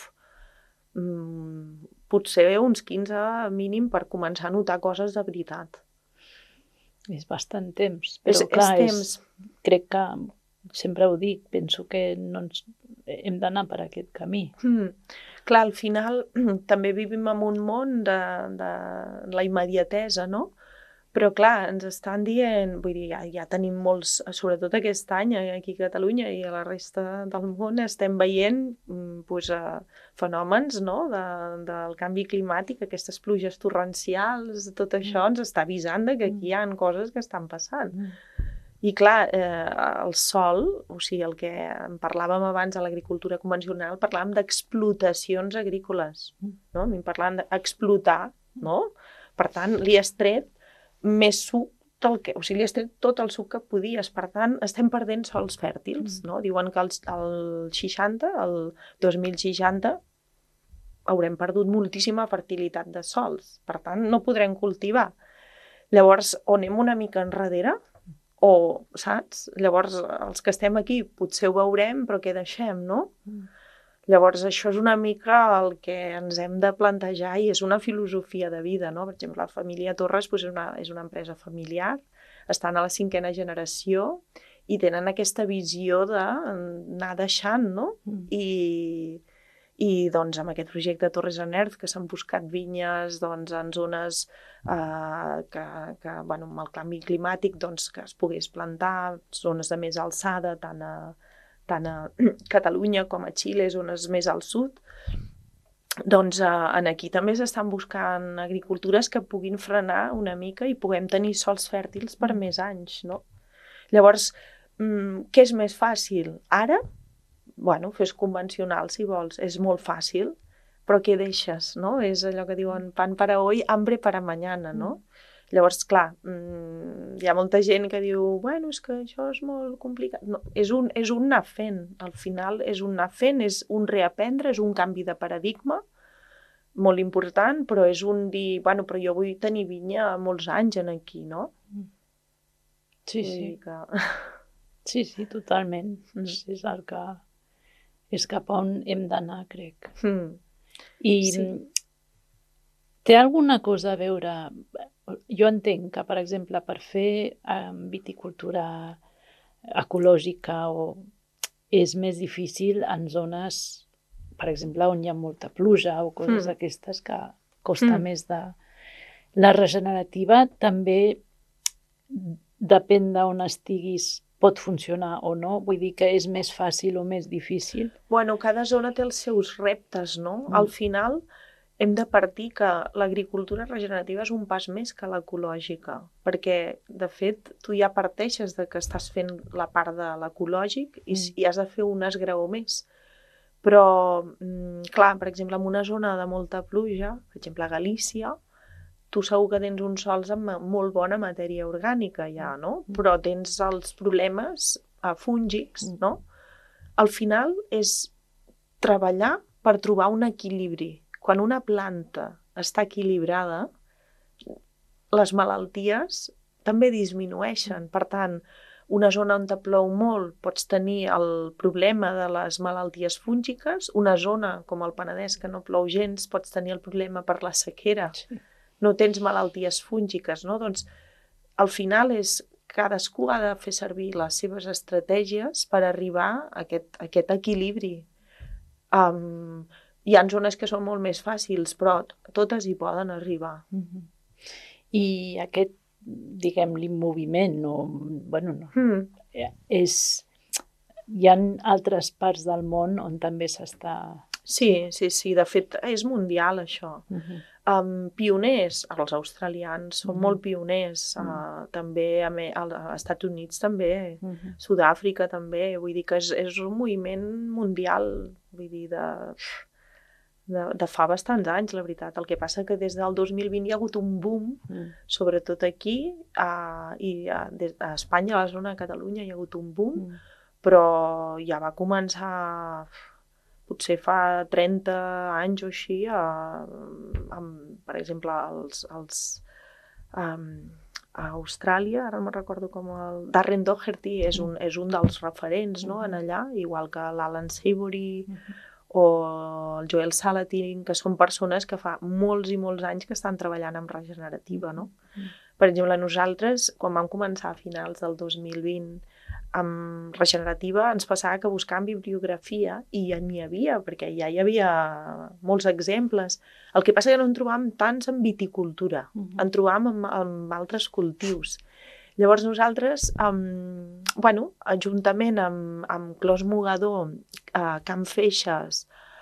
mm, potser uns quinze mínim per començar a notar coses de veritat. És bastant temps, però és, clar, és temps. És, crec que, sempre ho dic, penso que no ens, hem d'anar per aquest camí. Mm. Clar, al final també vivim en un món de, de la immediatesa, no? Però clar, ens estan dient, vull dir, ja, ja tenim molts, sobretot aquest any aquí a Catalunya i a la resta del món, estem veient pues, uh, fenòmens no? de, del canvi climàtic, aquestes pluges torrencials, tot això ens està avisant de que aquí hi ha coses que estan passant. I clar, eh, el sol, o sigui, el que en parlàvem abans a l'agricultura convencional, parlàvem d'explotacions agrícoles, no? A mi em parlàvem d'explotar, no? Per tant, li has tret més suc del que... O sigui, li has tret tot el suc que podies. Per tant, estem perdent sols fèrtils, no? Diuen que el, el seixanta, el dos mil seixanta, haurem perdut moltíssima fertilitat de sols. Per tant, no podrem cultivar. Llavors, o anem una mica enrere, o, saps? Llavors, els que estem aquí potser ho veurem, però què deixem, no? Mm. Llavors, això és una mica el que ens hem de plantejar i és una filosofia de vida, no? Per exemple, la família Torres doncs, és, una, és una empresa familiar, estan a la cinquena generació i tenen aquesta visió d'anar deixant, no? Mm. I, i doncs, amb aquest projecte Torres and Earth, que s'han buscat vinyes doncs, en zones eh, que, que bueno, amb el canvi climàtic doncs, que es pogués plantar, zones de més alçada, tant a tant a Catalunya com a Xile, zones més al sud, doncs eh, en aquí també s'estan buscant agricultures que puguin frenar una mica i puguem tenir sols fèrtils per més anys, no? Llavors, mm, què és més fàcil? Ara, bueno, fes convencional si vols, és molt fàcil, però què deixes, no? És allò que diuen pan para hoy, hambre para mañana, no? Llavors, clar, hi ha molta gent que diu, bueno, és que això és molt complicat. No, és un, és un anar fent, al final és un anar fent, és un reaprendre, és un canvi de paradigma molt important, però és un dir, bueno, però jo vull tenir vinya molts anys en aquí, no? Sí, sí. Que... Sí, sí, totalment. Mm. És el que... És cap on hem d'anar, crec. Mm. I sí. Té alguna cosa a veure... Jo entenc que, per exemple, per fer eh, viticultura ecològica o és més difícil en zones, per exemple, on hi ha molta pluja o coses Mm. d'aquestes que costa Mm. més de... La regenerativa també depèn d'on estiguis, pot funcionar o no? Vull dir que és més fàcil o més difícil? Bueno, cada zona té els seus reptes, no? Mm. Al final hem de partir que l'agricultura regenerativa és un pas més que l'ecològica, perquè, de fet, tu ja parteixes de que estàs fent la part de l'ecològic i, Mm. i has de fer un esgraó més. Però, clar, per exemple, en una zona de molta pluja, per exemple, a Galícia, tu segur que tens uns sols amb molt bona matèria orgànica ja, no? Però tens els problemes uh, fúngics, no? Al final és treballar per trobar un equilibri. Quan una planta està equilibrada, les malalties també disminueixen. Per tant, una zona on te plou molt pots tenir el problema de les malalties fúngiques, una zona com el Penedès que no plou gens pots tenir el problema per la sequera. Sí. No tens malalties fúngiques, no? Doncs al final és cadascú ha de fer servir les seves estratègies per arribar a aquest, a aquest equilibri. Um, hi ha zones que són molt més fàcils, però totes hi poden arribar. Mm-hmm. I aquest, diguem-li, moviment, no, bueno, no, mm. és... Hi ha altres parts del món on també s'està... Sí, sí, sí, de fet és mundial això. Mm-hmm. Um, pioners, els australians són mm-hmm. molt pioners, mm-hmm. uh, també a, a Estats Units també, mm-hmm. Sud-àfrica també, vull dir que és, és un moviment mundial, vull dir, de, de, de fa bastants anys, la veritat. El que passa que des del dos mil vint hi ha hagut un boom, mm. sobretot aquí, uh, i a, des, a Espanya, a la zona de Catalunya, hi ha hagut un boom, mm. però ja va començar... potser fa trenta anys o així, eh, amb, per exemple, els, els, um, a Austràlia, ara no me'n recordo com el... Darren Doherty és un, és un dels referents, no?, en allà, igual que l'Alan Savory uh-huh. o el Joel Salatin, que són persones que fa molts i molts anys que estan treballant amb regenerativa, no? Uh-huh. Per exemple, nosaltres, quan vam començar a finals del dos mil vint amb regenerativa, ens passava que buscàvem bibliografia i ja n'hi havia, perquè ja hi havia molts exemples. El que passa que no en trobàvem tants en viticultura, uh-huh. en trobàvem en, en altres cultius. Llavors nosaltres, um, bueno, juntament amb, amb Clos Mogador, uh, Can Feixes,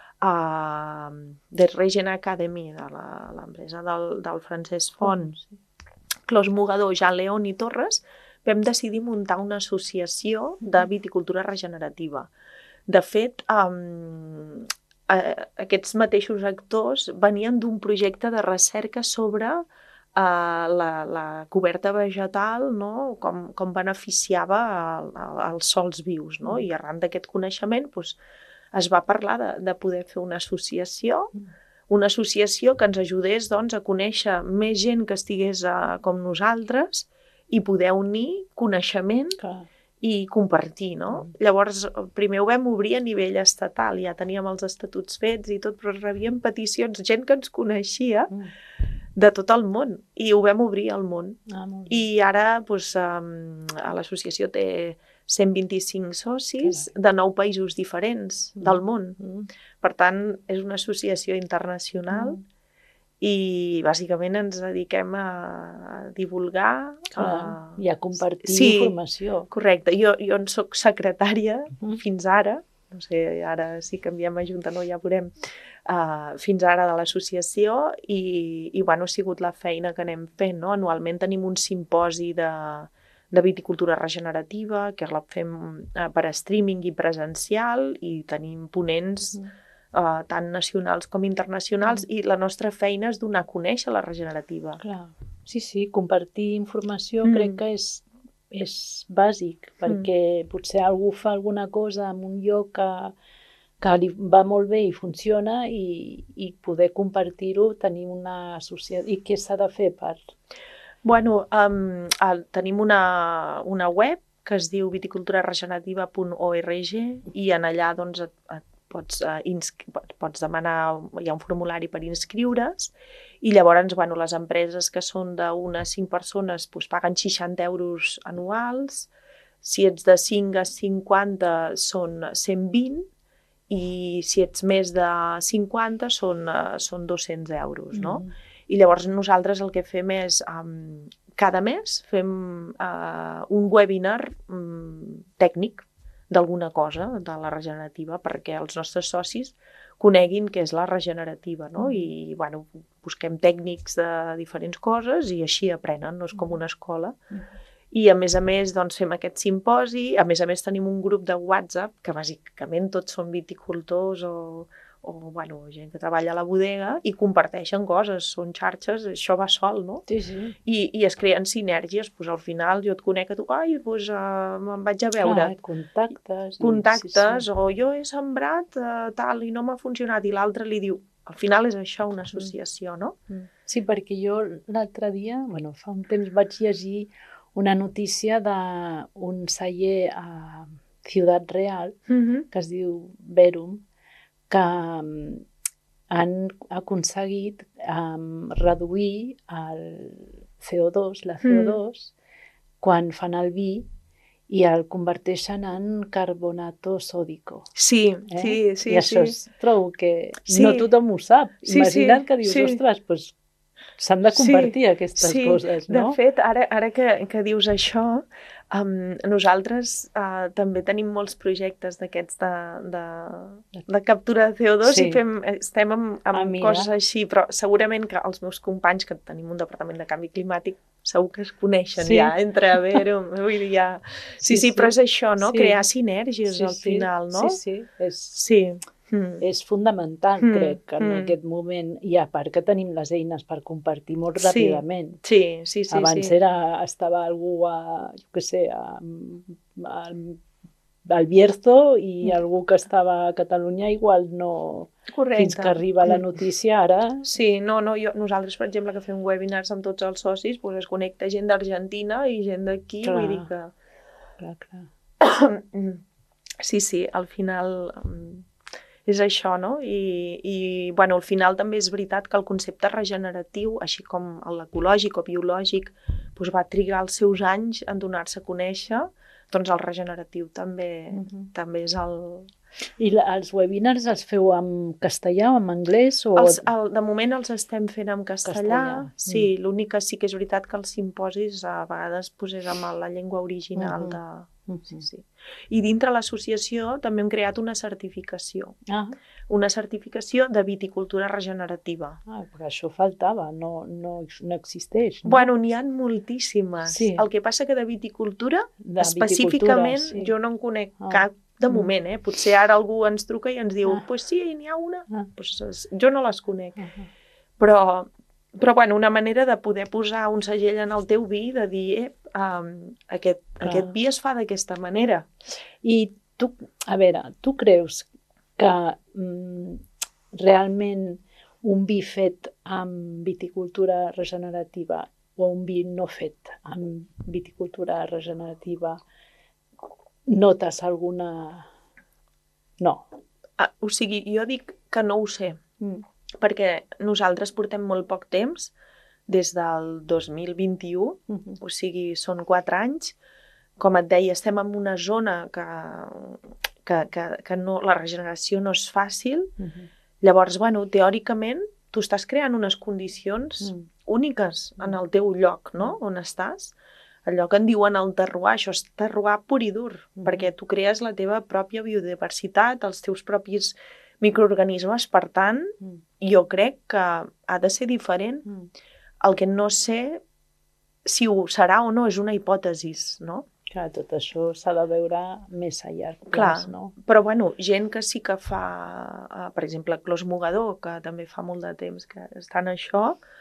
uh, The Regen Academy, de l'empresa del, del Francesc Fons, Clos Mogador, Jean León i Torres, vam decidir muntar una associació de viticultura regenerativa. De fet, um, eh, aquests mateixos actors venien d'un projecte de recerca sobre uh, la, la coberta vegetal, no? com, com beneficiava el, el, els sòls vius. No? I arran d'aquest coneixement doncs, es va parlar de, de poder fer una associació, una associació que ens ajudés doncs, a conèixer més gent que estigués uh, com nosaltres, i poder unir coneixement Clar. I compartir, no? Mm. Llavors, primer ho vam obrir a nivell estatal, ja teníem els estatuts fets i tot, però rebíem peticions, gent que ens coneixia mm. de tot el món, i ho vam obrir al món. Ah, I ara, doncs, um, l'associació té cent vint-i-cinc socis Clar. De nou països diferents mm. del món. Mm. Per tant, és una associació internacional mm. i bàsicament ens dediquem a, a divulgar Clar, a... i a compartir sí, informació. Correcte, jo, jo en soc secretària uh-huh. fins ara, no sé, ara sí que canviem a junta, no, ja veurem, uh, fins ara de l'associació i, i bueno, ha sigut la feina que anem fent, no? Anualment tenim un simposi de, de viticultura regenerativa que la fem uh, per streaming i presencial i tenim ponents uh-huh. Uh, tant nacionals com internacionals, mm. i la nostra feina és donar a conèixer la regenerativa. Clar. Sí, sí, compartir informació Mm. crec que és, és bàsic, perquè mm. potser algú fa alguna cosa en un lloc que, que li va molt bé i funciona i, i poder compartir-ho, tenir una societat... I què s'ha de fer per... Bueno, um, el, tenim una, una web que es diu viticultura regenerativa punt org i en allà doncs, et, et pots, uh, inscri- pots demanar, hi ha un formulari per inscriure's i llavors bueno, les empreses que són d'unes cinc persones doncs, paguen seixanta euros anuals, si ets de cinc a cinquanta són cent vint i si ets més de cinquanta són, uh, són dos-cents euros, no? Mm. I llavors nosaltres el que fem és, um, cada mes fem uh, un webinar um, tècnic d'alguna cosa, de la regenerativa, perquè els nostres socis coneguin què és la regenerativa, no? Mm. I bueno, busquem tècnics de diferents coses i així aprenen, no és com una escola. Mm. I a més a més doncs, fem aquest simposi, a més a més tenim un grup de WhatsApp que bàsicament tots són viticultors o, o bueno, gent que treballa a la bodega i comparteixen coses, són xarxes, això va sol, no? Sí, sí. I, i es creen sinergies, doncs al final jo et conec a tu, ai, doncs uh, me'n vaig a veure. Clar, contactes. Contactes, sí, sí. o jo he sembrat uh, tal i no m'ha funcionat, i l'altre li diu, al final és això, una associació, no? Sí, perquè jo l'altre dia, bueno, fa un temps vaig llegir una notícia d'un celler a Ciutat Real, Mm-hmm. que es diu Verum, que um, han aconseguit um, reduir el C O dos, la C O dos, mm. quan fan el vi i el converteixen en carbonato sòdico. Sí, eh? sí, sí. I això sí. és, trobo que Sí. no tothom ho sap. Sí, Imagina't sí, que dius, sí. ostres, doncs s'han de compartir sí, aquestes sí. coses, no? De fet, ara, ara que, que dius això, um, nosaltres uh, també tenim molts projectes d'aquests de, de, de captura de C O dos sí. i fem, estem amb, amb ah, coses així, però segurament que els meus companys, que tenim un departament de canvi climàtic, segur que es coneixen sí. ja, entre Verum, vull dir, ja... Sí, sí, sí, però és això, no? Sí. Crear sinergies sí, al final, no? Sí, sí, és... Sí. Mm. És fundamental, mm. crec, que en mm. aquest moment, i a part que tenim les eines per compartir molt ràpidament. Sí, sí, sí. Abans sí. era, estava algú a, jo què sé, a, a, al Bierzo i mm. algú que estava a Catalunya igual no... Correcte. Fins que arriba la notícia ara... Sí, no, no, jo, nosaltres, per exemple, que fem webinars amb tots els socis, doncs es connecta gent d'Argentina i gent d'aquí, vull dir que... Clar, clar. Sí, sí, al final... és això, no? I, i bueno, al final també és veritat que el concepte regeneratiu, així com l'ecològic o biològic, doncs va trigar els seus anys en donar-se a conèixer, doncs el regeneratiu també, uh-huh. també és el... I la, els webinars els feu en castellà o en anglès? O... Els, el, de moment els estem fent en castellà, castellà. Sí, mm. l'únic que sí que és veritat que els simposis a vegades posés amb la llengua original uh-huh. de... Uh-huh. Sí, sí. I dintre l'associació també hem creat una certificació. Ah. Una certificació de viticultura regenerativa. Ah, perquè això faltava, no, no, no existeix. No? Bueno, n'hi ha moltíssimes. Sí. El que passa que de viticultura, de específicament, viticultura, sí. jo no en conec ah. cap de moment, eh? Potser ara algú ens truca i ens diu, ah. pues sí, n'hi ha una. Ah. Pues, jo no les conec. Uh-huh. Però... Però, bueno, una manera de poder posar un segell en el teu vi, de dir, eh, um, aquest, aquest vi es fa d'aquesta manera. I tu, a veure, tu creus que mm, realment un vi fet amb viticultura regenerativa o un vi no fet amb viticultura regenerativa notes alguna... No. Ah, o sigui, jo dic que no ho sé. Mm. Perquè nosaltres portem molt poc temps, des del dos mil vint-i-u, uh-huh. o sigui, són quatre anys. Com et deia, estem en una zona que, que, que, que no, la regeneració no és fàcil. Uh-huh. Llavors, bueno, teòricament, tu estàs creant unes condicions uh-huh. úniques en el teu lloc, no?, on estàs. El lloc en diuen el terroir, això és terroir pur i dur, uh-huh. perquè tu crees la teva pròpia biodiversitat, els teus propis microorganismes, per tant, mm. jo crec que ha de ser diferent. Mm. El que no sé si ho serà o no és una hipòtesi, no? Clar, tot això s'ha de veure més a llarg plaç, no? Però, bueno, gent que sí que fa, per exemple, Clos Mogador, que també fa molt de temps que està en això,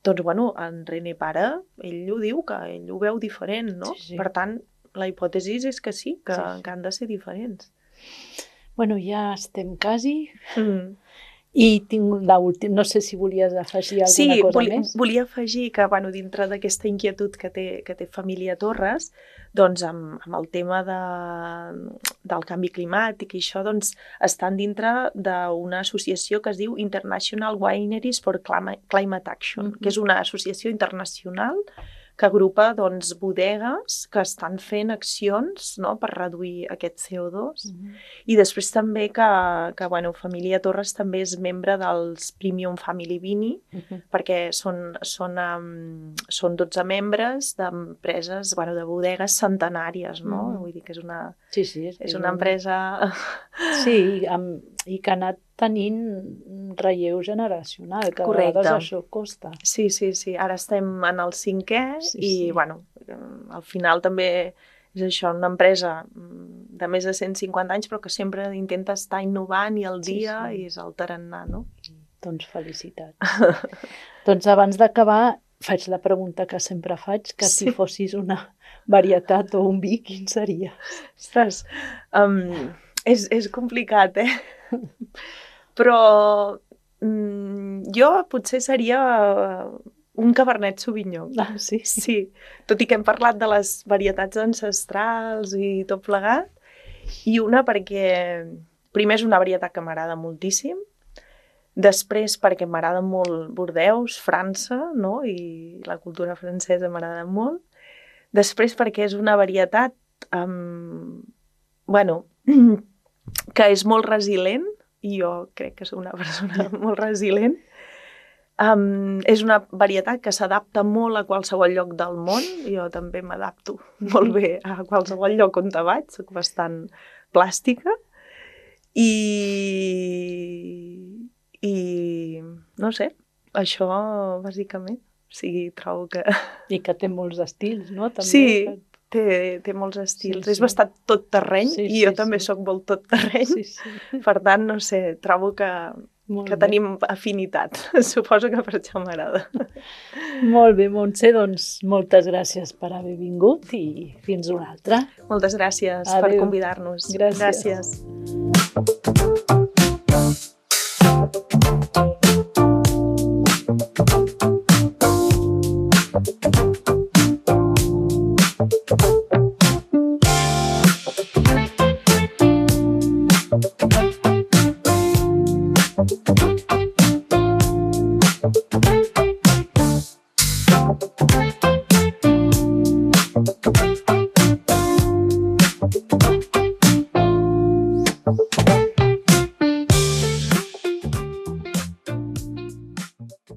doncs, bueno, en René Pare, ell ho diu, que ell ho veu diferent, no? Sí, sí. Per tant, la hipòtesi és que sí, que, Sí, sí. que han de ser diferents. Bueno, ja estem quasi. Mm. I tinc l'últim, no sé si volies afegir alguna sí, cosa volia, més. volia afegir que, bueno, dintre d'aquesta inquietud que té, que té Família Torres, doncs amb, amb el tema de, del canvi climàtic i això, doncs estan dintre d'una associació que es diu International Wineries for Climate Action, mm-hmm. que és una associació internacional que agrupa doncs, bodegues que estan fent accions, no?, per reduir aquest C O dos. Mm-hmm. I després també que, que bueno, Família Torres també és membre dels Premium Family Vini, mm-hmm. perquè són, són, um, són dotze membres d'empreses, bueno, de bodegues centenàries, no? Mm-hmm. Vull dir que és una, sí, sí, és, és una empresa... Sí, i, amb, i que ha anat tenint relleu generacional, que Correcte. A vegades això costa. Sí, sí, sí. Ara estem en el cinquè sí, i, sí. bueno, al final també és això, una empresa de més de cent cinquanta anys, però que sempre intenta estar innovant i al dia sí, sí. i és el tarannà, no? Doncs felicitats. Doncs abans d'acabar, faig la pregunta que sempre faig, que sí. si fossis una varietat o un vi, quin seria? Ostres, um, és, és complicat, eh? Però mm, jo potser seria un Cabernet Sauvignon. Ah, sí? Sí, tot i que hem parlat de les varietats ancestrals i tot plegat. I una perquè, primer és una varietat que m'agrada moltíssim, després perquè m'agrada molt Bordeus, França, no? I la cultura francesa m'agrada molt. Després perquè és una varietat, um, bueno, que és molt resilient, i jo crec que soc una persona molt resilient. Um, és una varietat que s'adapta molt a qualsevol lloc del món. Jo també m'adapto molt bé a qualsevol lloc on te vaig, soc bastant plàstica. I, i no sé, això bàsicament. O sigui, trobo que... I que té molts estils, no? També, sí, que... té, té molts estils. Sí, sí. És bastant tot terreny sí, i jo sí, també sí. sóc molt tot terreny. Sí, sí. Per tant, no sé, trobo que, que tenim afinitat. Suposo que per això m'agrada. Molt bé, Montse, doncs moltes gràcies per haver vingut i fins una altra. Moltes gràcies Adéu. Per convidar-nos. Gràcies. gràcies.